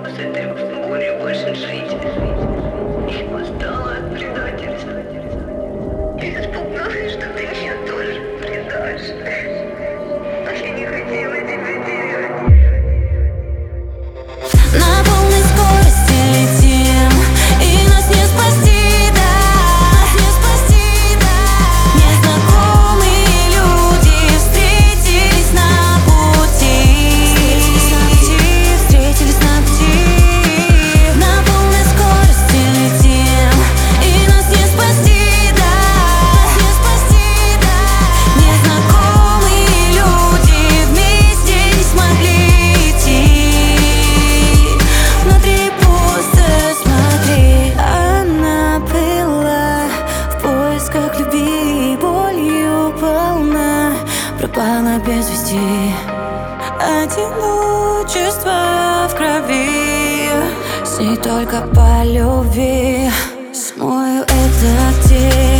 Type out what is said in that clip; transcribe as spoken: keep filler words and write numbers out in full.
с этой болью больше жить. Я устала от предательства. Я испугалась, что ты меня тоже предашь. Но я не хотела тебя терять. На полной скорости летим, и нас не спасти, да, не спасти, да. Незнакомые люди встретились на пути, встретились на пути. На полной скорости летим, и нас не спасти, да, не спасти, да. Незнакомые люди вместе не смогли идти. Внутри пусто, смотри, она была в поисках любви, болью полна, пропала без вести. Одиночество в крови, с ней только по любви смою этот день.